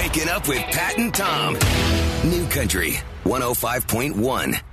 Waking up with Pat and Tom. New Country 105.1. If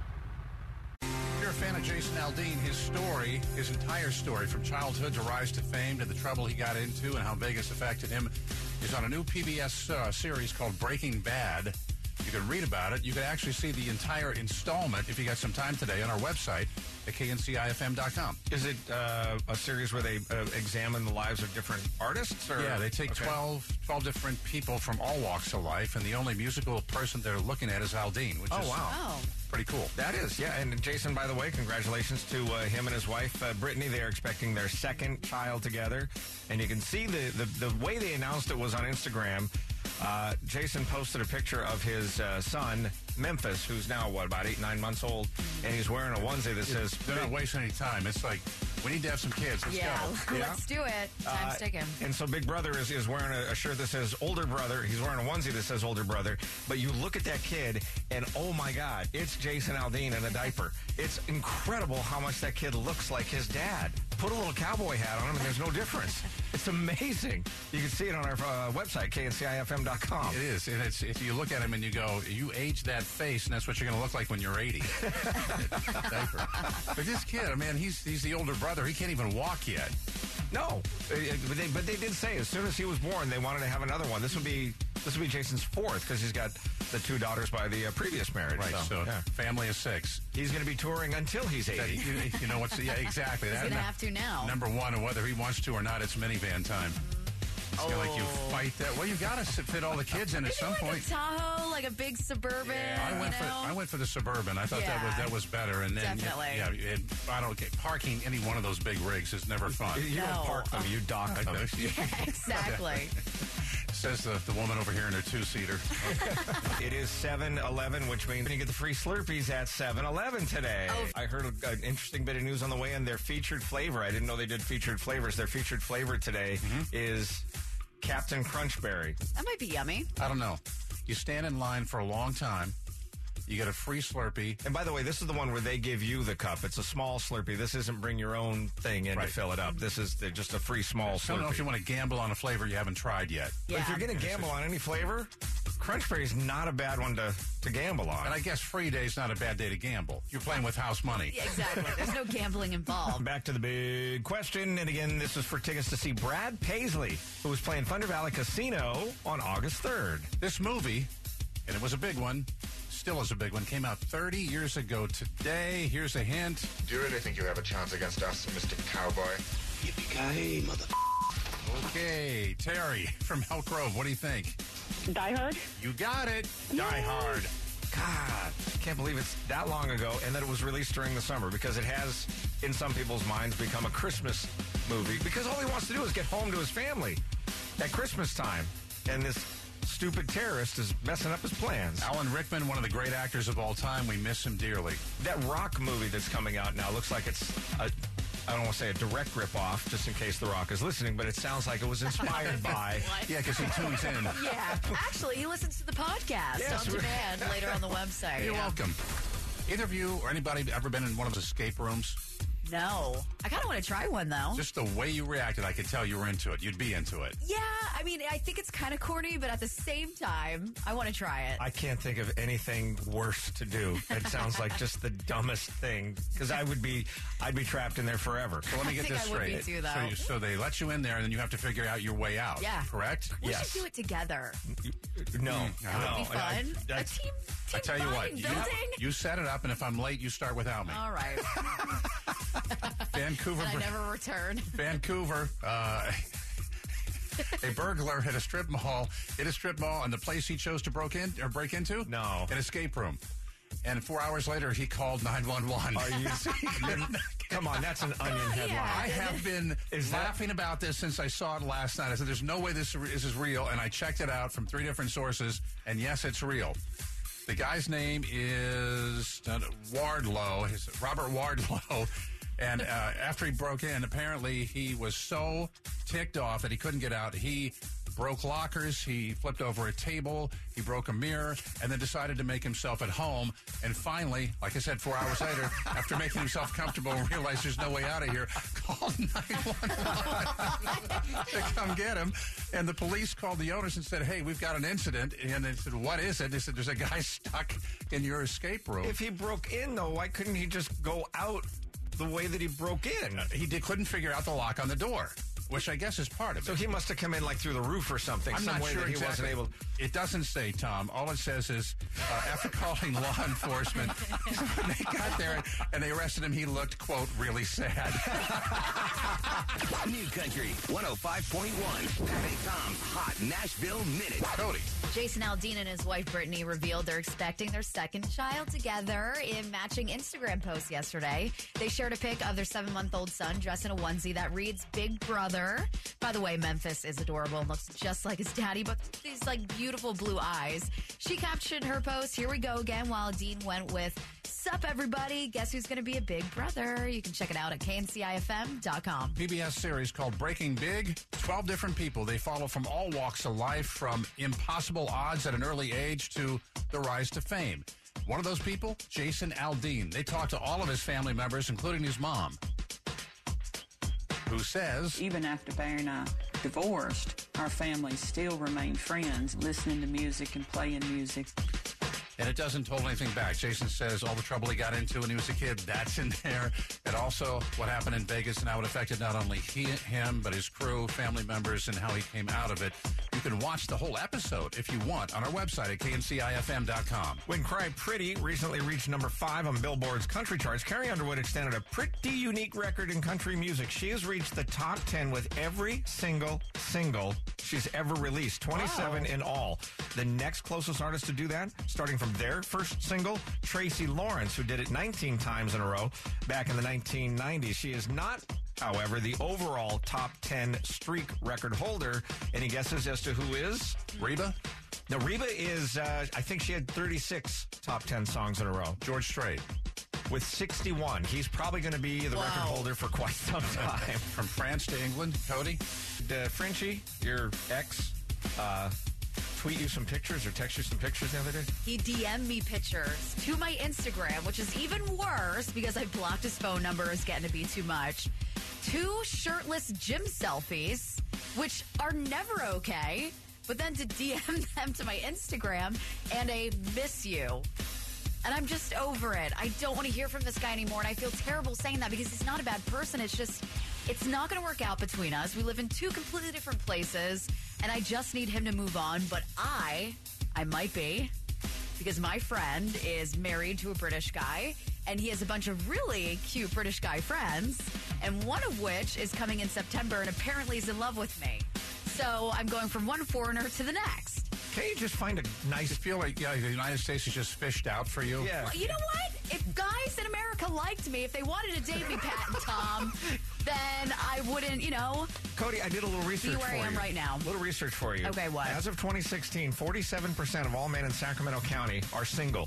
you're a fan of Jason Aldean, his entire story from childhood to rise to fame to the trouble he got into and how Vegas affected him is on a new PBS series called Breaking Bad. You can read about it. You can actually see the entire installment if you got some time today on our website at kncifm.com. Is it a series where they examine the lives of different artists? Or? Yeah, they take 12 different people from all walks of life, and the only musical person they're looking at is Aldean, which is pretty cool. That is, yeah. And Jason, by the way, congratulations to him and his wife, Brittany. They are expecting their second child together. And you can see the way they announced it was on Instagram. Jason posted a picture of his son, Memphis, who's now, about 8-9 months old, and he's wearing a onesie that says... They're not wasting any time. It's like, we need to have some kids. Let's go. Let's do it. Time's ticking. And so Big Brother is wearing a shirt that says older brother. He's wearing a onesie that says older brother. But you look at that kid, and oh my God, it's Jason Aldean in a diaper. It's incredible how much that kid looks like his dad. Put a little cowboy hat on him, and there's no difference. It's amazing. You can see it on our website, kncifm.com. It is. And if you look at him and you go, you age that face, and that's what you're going to look like when you're 80. Diaper. But this kid, man, he's the older brother. He can't even walk yet. No. But they did say as soon as he was born, they wanted to have another one. This would be Jason's fourth because he's got the 2 daughters by the previous marriage. Right, so family of 6. He's going to be touring until he's 80. You know what's... Yeah, exactly. He's going to have to now. Number one, and whether he wants to or not, it's minivan time. It's kind of like you fight that. Well, you got to fit all the kids in at some point. A Tahoe, like a big Suburban. Yeah, I went for the Suburban. I thought that was better. And then definitely. I don't get parking any one of those big rigs is never fun. You don't park them, you dock them. Yeah, exactly. Says the woman over here in her 2-seater. It is 7-11, which means you get the free Slurpees at 7-Eleven today. I heard an interesting bit of news on the way in. Their featured flavor, I didn't know they did featured flavors. Their featured flavor today is Captain Crunchberry. That might be yummy. I don't know. You stand in line for a long time. You get a free Slurpee. And by the way, this is the one where they give you the cup. It's a small Slurpee. This isn't bring your own thing in to fill it up. This is just a free small Slurpee. I don't know if you want to gamble on a flavor you haven't tried yet. Yeah. But if you're going to gamble on any flavor, Crunchberry is not a bad one to gamble on. And I guess free day is not a bad day to gamble. You're playing with house money. Yeah, exactly. There's no gambling involved. Back to the big question. And again, this is for tickets to see Brad Paisley, who was playing Thunder Valley Casino on August 3rd. This movie, and it was a big one, still is a big one, came out 30 years ago today. Here's a hint. Do you really think you have a chance against us, Mr. Cowboy? Yippee-ki-yay, mother... Okay, Terry from Elk Grove, what do you think? Die Hard? You got it. Yay. Die Hard. God, I can't believe it's that long ago and that it was released during the summer because it has, in some people's minds, become a Christmas movie because all he wants to do is get home to his family at Christmas time. And this stupid terrorist is messing up his plans. Alan Rickman, one of the great actors of all time. We miss him dearly. That Rock movie that's coming out now looks like it's I don't want to say a direct ripoff, just in case The Rock is listening, but it sounds like it was inspired by... Yeah, because he tunes in. Yeah, actually, he listens to the podcast on demand later on the website. You're welcome. Either of you or anybody ever been in one of those escape rooms? No. I kind of want to try one, though. Just the way you reacted, I could tell you were into it. You'd be into it. Yeah, I mean, I think it's kind of corny, but at the same time, I want to try it. I can't think of anything worse to do. It sounds like just the dumbest thing, because I'd be trapped in there forever. So let me get this straight. I would be too, though. So they let you in there, and then you have to figure out your way out. Yeah. Correct? We should do it together. No. That would be fun. A team I tell you what, you set it up, and if I'm late, you start without me. All right. Vancouver. And I never return. Vancouver. A burglar hit a strip mall, and the place he chose to break into? No. An escape room. And 4 hours later, he called 911. Are you Come on, that's an Onion headline. Yeah. I have been laughing about this since I saw it last night. I said, there's no way this is real. And I checked it out from 3 different sources. And yes, it's real. The guy's name is Wardlow. It's Robert Wardlow. And after he broke in, apparently he was so ticked off that he couldn't get out. He broke lockers, he flipped over a table, he broke a mirror, and then decided to make himself at home. And finally, like I said, 4 hours later, after making himself comfortable and realized there's no way out of here, called 911 to come get him. And the police called the owners and said, hey, we've got an incident. And they said, what is it? They said, there's a guy stuck in your escape room. If he broke in, though, why couldn't he just go out the way that he broke in? Couldn't figure out the lock on the door, which I guess is part of it. So he must have come in like through the roof or something. I'm not way sure that he exactly. wasn't able. It doesn't say, Tom. All it says is, after calling law enforcement, when they got there and they arrested him, he looked, quote, really sad. New Country 105.1. Pat and Tom's Hot Nashville Minute. Cody. Jason Aldean and his wife Brittany revealed they're expecting their second child together in matching Instagram posts yesterday. They shared a pic of their 7-month-old son dressed in a onesie that reads Big Brother. By the way, Memphis is adorable and looks just like his daddy, but these like beautiful blue eyes. She captioned her post, "Here we go again," while Dean went with, "Sup everybody, guess who's going to be a big brother?" You can check it out at kncifm.com. PBS series called Breaking Big. 12 different people they follow from all walks of life, from impossible odds at an early age to the rise to fame. One of those people, Jason Aldean. They talked to all of his family members, including his mom, who says, even after Barry and I divorced, our families still remained friends, listening to music and playing music. and it doesn't hold anything back. Jason says all the trouble he got into when he was a kid, that's in there. And also what happened in Vegas and how it affected not only him, but his crew, family members, and how he came out of it. You can watch the whole episode if you want on our website at kncifm.com. When Cry Pretty recently reached number 5 on Billboard's country charts, Carrie Underwood extended a pretty unique record in country music. She has reached the top 10 with every single she's ever released, 27 in all. The next closest artist to do that, starting from their first single, Tracy Lawrence, who did it 19 times in a row back in the 1990s. She is not, however, the overall top 10 streak record holder. Any guesses as to who is? Reba? Now, Reba is, I think she had 36 top 10 songs in a row. George Strait. With 61. He's probably going to be the record holder for quite some time. From France to England, Cody? Frenchie, your ex, tweet you some pictures or text you some pictures the other day? He DM'd me pictures to my Instagram, which is even worse because I blocked his phone number. It's getting to be too much. 2 shirtless gym selfies, which are never okay. But then to DM them to my Instagram and a miss you. And I'm just over it. I don't want to hear from this guy anymore. And I feel terrible saying that because he's not a bad person. It's just, it's not going to work out between us. We live in 2 completely different places. And I just need him to move on. But I might be, because my friend is married to a British guy. And he has a bunch of really cute British guy friends. And one of which is coming in September and apparently is in love with me. So I'm going from one foreigner to the next. Can't you just find a nice... You feel like, the United States is just fished out for you? Yeah. Well, you know what? If guys in America liked me, if they wanted to date me, Pat and Tom, then I wouldn't, Cody, I did a little research be where for I am you. right now. A little research for you. Okay, what? As of 2016, 47% of all men in Sacramento County are single.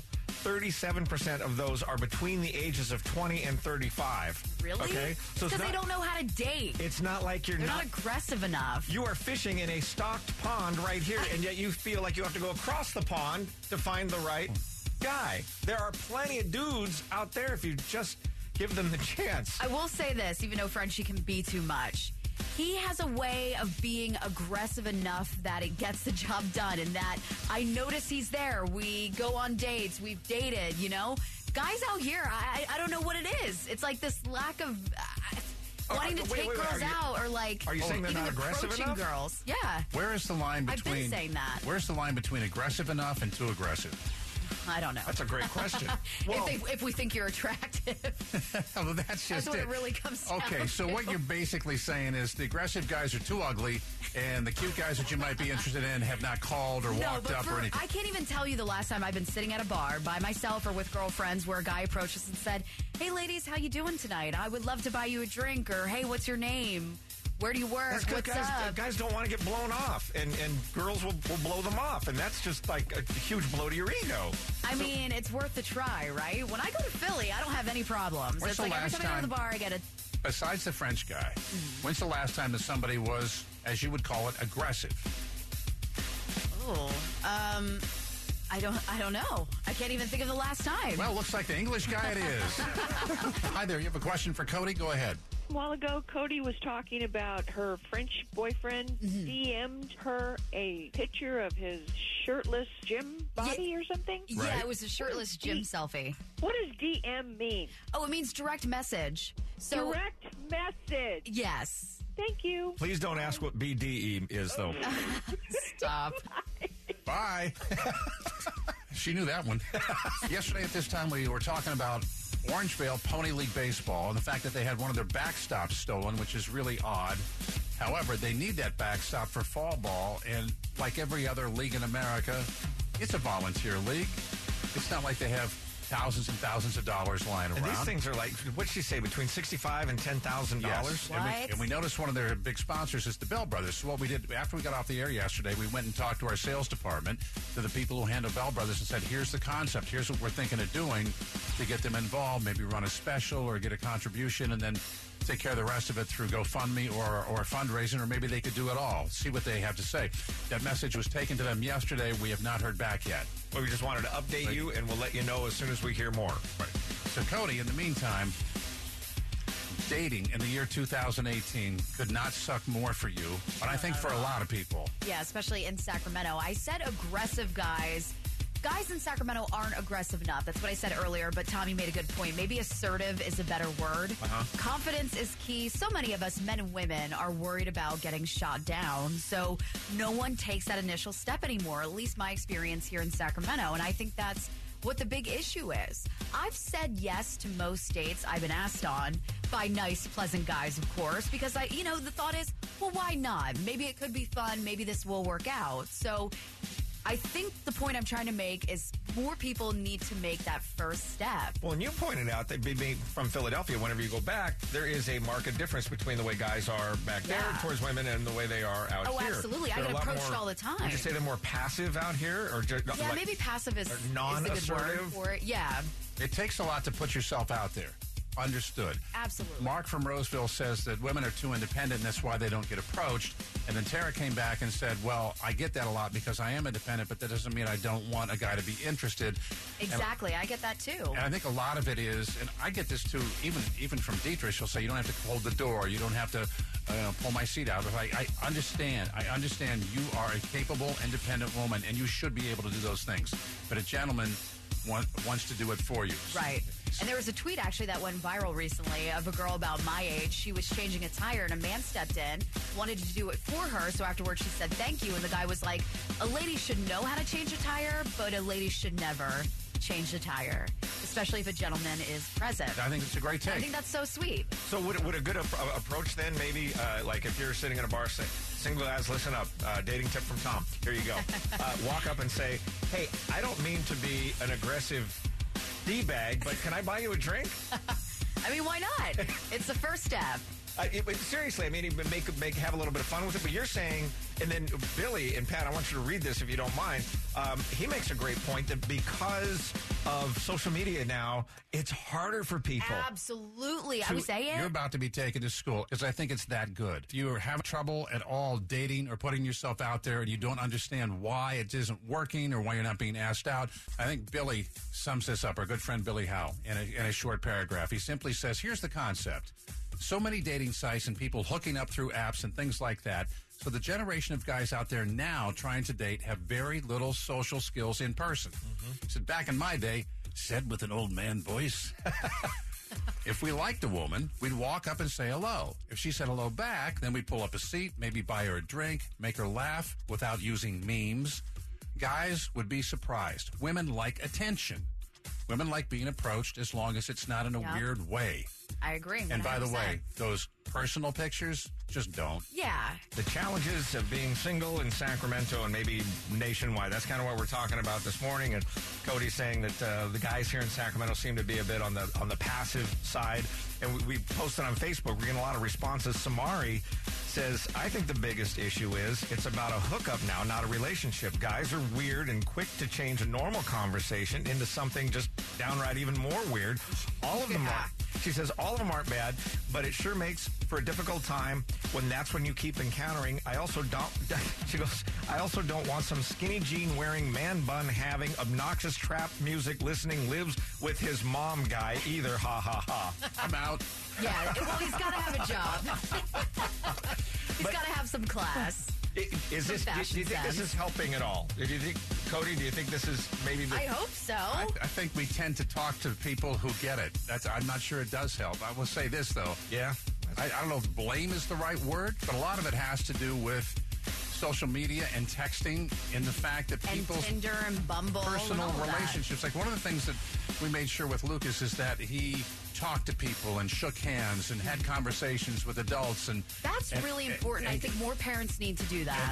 37% of those are between the ages of 20 and 35. Really? Okay? So Because they don't know how to date. It's not like They're not aggressive enough. You are fishing in a stocked pond right here, and yet you feel like you have to go across the pond to find the right guy. There are plenty of dudes out there if you just give them the chance. I will say this, even though Frenchie can be too much. He has a way of being aggressive enough that it gets the job done, and that I notice he's there. We go on dates. We've dated, Guys out here, I don't know what it is. It's like this lack of wanting to take girls out, or like are you saying they're even not aggressive approaching enough? girls. Yeah. Where is the line between... I've been saying that. Where's the line between aggressive enough and too aggressive? I don't know. That's a great question. Well, if we think you're attractive. Well, that's just what it really comes down Okay, so to. what you're basically saying is the aggressive guys are too ugly, and the cute guys that you might be interested in have not called or walked up or anything. I can't even tell you the last time I've been sitting at a bar by myself or with girlfriends where a guy approached us and said, "Hey, ladies, how you doing tonight? I would love to buy you a drink," or "Hey, what's your name? Where do you work? That's 'cause What's up?" guys don't want to get blown off, and girls will blow them off, and that's just like a huge blow to your ego. I mean, it's worth a try, right? When I go to Philly, I don't have any problems. When's It's the like every last time I go to the time- bar, I get a... Besides the French guy, when's the last time that somebody was, as you would call it, aggressive? Oh, I don't know. I can't even think of the last time. Well, looks like the English guy it is. Hi there. You have a question for Cody? Go ahead. A while ago, Cody was talking about her French boyfriend DM'd her a picture of his shirtless gym body or something. Yeah, Right. it was a shirtless gym selfie. What does DM mean? Oh, it means direct message. So, Direct message. yes. Thank you. Please don't ask what BDE is, though. Stop. Bye. She knew that one. Yesterday at this time, we were talking about Orangevale Pony League Baseball and the fact that they had one of their backstops stolen, which is really odd. However, they need that backstop for fall ball, and like every other league in America, it's a volunteer league. It's not like they have thousands and thousands of dollars lying around. And these things are like, what'd she say, between $65,000 and $10,000? Yes. What? And we noticed one of their big sponsors is the Bell Brothers. So what we did, after we got off the air yesterday, we went and talked to our sales department, to the people who handle Bell Brothers, and said, here's the concept. Here's what we're thinking of doing to get them involved, maybe run a special or get a contribution, and then take care of the rest of it through GoFundMe or fundraising, or maybe they could do it all. See what they have to say. That message was taken to them yesterday. We have not heard back yet. Well, we just wanted to update you, and we'll let you know as soon as we hear more. Right. So, Cody, in the meantime, dating in the year 2018 could not suck more for you, but I think for a lot of people. Yeah, especially in Sacramento. I said aggressive guys. Guys in Sacramento aren't aggressive enough. That's what I said earlier, but Tommy made a good point. Maybe assertive is a better word. Confidence is key. So many of us, men and women, are worried about getting shot down. So no one takes that initial step anymore, at least my experience here in Sacramento. And I think that's what the big issue is. I've said yes to most dates I've been asked on by nice, pleasant guys, of course, because the thought is, well, why not? Maybe it could be fun. Maybe this will work out. So I think the point I'm trying to make is more people need to make that first step. Well, and you pointed out that being from Philadelphia, whenever you go back, there is a marked difference between the way guys are back there towards women and the way they are out Oh, here. absolutely. I They're get a lot approached more- all the time. Would you say they're more passive out here? Or just, Yeah, maybe passive is the good word non-assertive? for it. Yeah, It takes a lot to put yourself out there. Understood. absolutely. Mark from Roseville says that women are too independent, and that's why they don't get approached. And then Tara came back and said, well, I get that a lot because I am independent, but that doesn't mean I don't want a guy to be interested. Exactly. I get that too. And I think a lot of it is, and I get this too, even from Dietrich, she'll say, you don't have to hold the door. You don't have to pull my seat out. But I understand. I understand you are a capable, independent woman, and you should be able to do those things. But a gentleman wants to do it for you. Right. And there was a tweet actually that went viral recently of a girl about my age. She was changing a tire and a man stepped in, wanted to do it for her. So afterwards she said thank you. And the guy was like, a lady should know how to change a tire, but a lady should never change the tire, especially if a gentleman is present. I think it's a great take. I think that's so sweet. So would a good approach then maybe, like if you're sitting in a bar, say, single guys, listen up, dating tip from Tom, here you go. Walk up and say, hey, I don't mean to be an aggressive D-bag, but can I buy you a drink? I mean, why not? It's the first step. Seriously, I mean, have a little bit of fun with it. But you're saying, and then Billy and Pat, I want you to read this if you don't mind. He makes a great point that because of social media now, it's harder for people. Absolutely. I would say You're it. about to be taken to school because I think it's that good. If you have trouble at all dating or putting yourself out there and you don't understand why it isn't working or why you're not being asked out, I think Billy sums this up, our good friend Billy Howe, in a short paragraph. He simply says, here's the concept. So many dating sites and people hooking up through apps and things like that. So the generation of guys out there now trying to date have very little social skills in person. He said, back in my day, said with an old man voice, if we liked a woman, we'd walk up and say hello. If she said hello back, then we'd pull up a seat, maybe buy her a drink, make her laugh without using memes. Guys would be surprised. Women like attention. Women like being approached as long as it's not in a weird way. I agree. 100%. And by the way, those personal pictures, just don't. Yeah. The challenges of being single in Sacramento and maybe nationwide. That's kind of what we're talking about this morning. And Cody's saying that the guys here in Sacramento seem to be a bit on the passive side. And we posted on Facebook. We're getting a lot of responses. Samari says, I think the biggest issue is it's about a hookup now, not a relationship. Guys are weird and quick to change a normal conversation into something just downright even more weird. All of them are. She says all of them aren't bad, but it sure makes for a difficult time when that's when you keep encountering. I also don't, she goes, I also don't want some skinny jean wearing, man bun having, obnoxious trap music listening, lives with his mom guy either. Ha ha ha. I'm out. Yeah, well, he's got to have a job. He's got to have some class. Is this? Do you think this is helping at all? Do you think, Cody? Do you think this is maybe? I hope so. I think we tend to talk to people who get it. I'm not sure it does help. I will say this though. Yeah. I don't know if blame is the right word, but a lot of it has to do with social media and texting and the fact that people's Tinder and Bumble personal and all relationships. Like one of the things that we made sure with Lucas is that he talked to people and shook hands and had conversations with adults, and that's really important. I think more parents need to do that.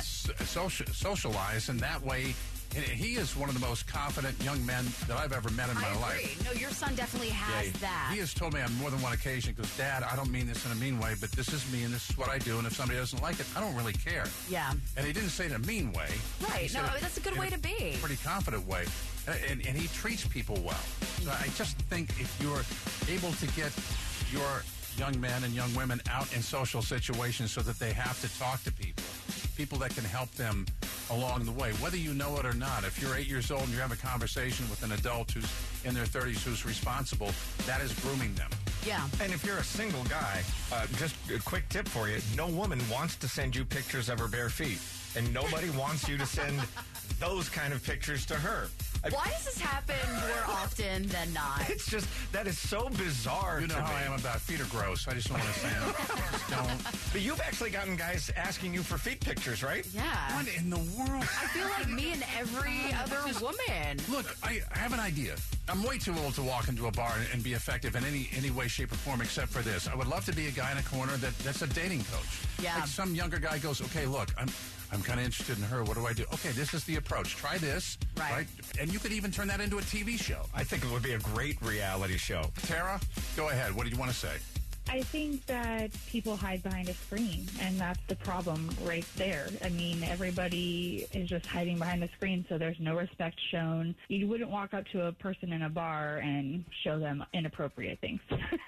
Socialize, and that way. He is one of the most confident young men that I've ever met in my life. No, your son definitely has that. He has told me on more than one occasion, he goes, Dad, I don't mean this in a mean way, but this is me and this is what I do, and if somebody doesn't like it, I don't really care. Yeah. And he didn't say it in a mean way. Right. No, that's a good way to be. A pretty confident way. And he treats people well. So I just think if you're able to get your young men and young women out in social situations so that they have to talk to people that can help them along the way, whether you know it or not. If you're 8 years old and you have a conversation with an adult who's in their 30s who's responsible, that is grooming them. Yeah. And if you're a single guy, just a quick tip for you, no woman wants to send you pictures of her bare feet. And nobody wants you to send those kind of pictures to her. Why does this happen more often than not? It's just, that is so bizarre. You know how I am about feet are gross. I just don't want to say them. Just don't. But you've actually gotten guys asking you for feet pictures, right? Yeah. What in the world? I feel like me and every other woman. Look, I have an idea. I'm way too old to walk into a bar and be effective in any way, shape, or form except for this. I would love to be a guy in a corner that's a dating coach. Yeah. Like some younger guy goes, okay, look, I'm kind of interested in her. What do I do? Okay, this is the approach. Try this. Right. And you could even turn that into a TV show. I think it would be a great reality show. Tara, go ahead. What do you want to say? I think that people hide behind a screen, and that's the problem right there. I mean, everybody is just hiding behind the screen, so there's no respect shown. You wouldn't walk up to a person in a bar and show them inappropriate things.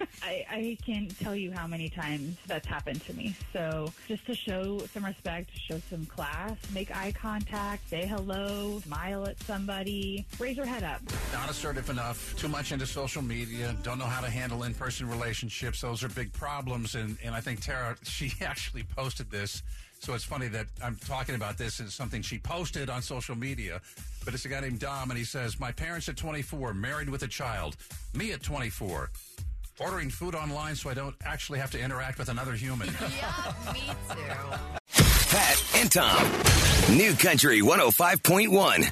I can't tell you how many times that's happened to me. So just to show some respect, show some class, make eye contact, say hello, smile at somebody, raise your head up. Not assertive enough, too much into social media, don't know how to handle in-person relationships. Those are big problems, and I think Tara, she actually posted this, so it's funny that I'm talking about this as something she posted on social media, but it's a guy named Dom, and he says, my parents at 24, married with a child, me at 24, ordering food online so I don't actually have to interact with another human. Yeah, me too. Pat and Tom, New Country 105.1.